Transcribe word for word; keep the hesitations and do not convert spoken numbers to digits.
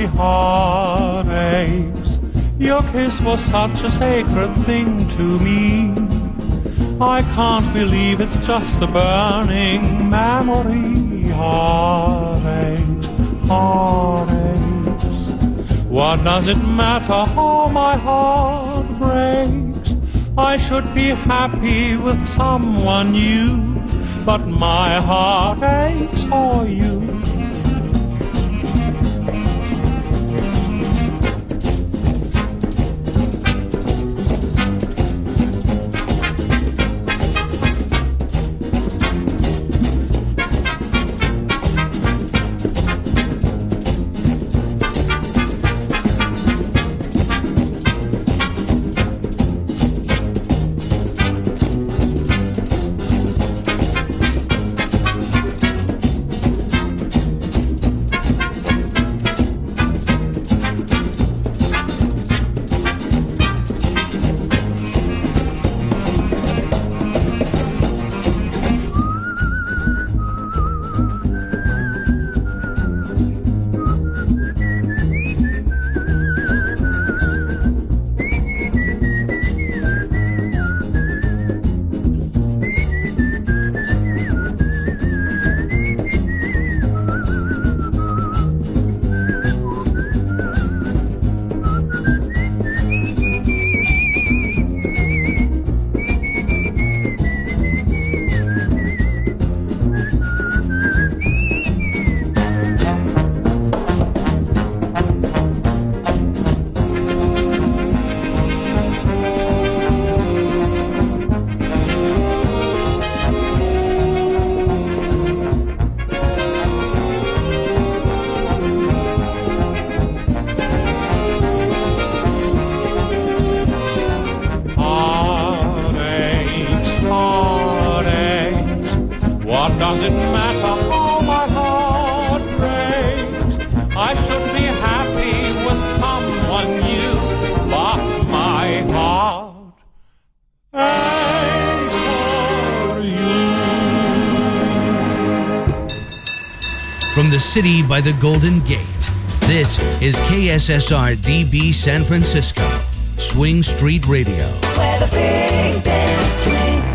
my heart aches. Your kiss was such a sacred thing to me. I can't believe it's just a burning memory. Heartaches, heartaches. What does it matter how my heart breaks? I should be happy with someone new, but my heart aches for you. What does it matter how my heart breaks? I should be happy with someone new, but my heart aches for you. From the city by the Golden Gate, this is K S S R D B San Francisco, Swing Street Radio. Where the big bands swing.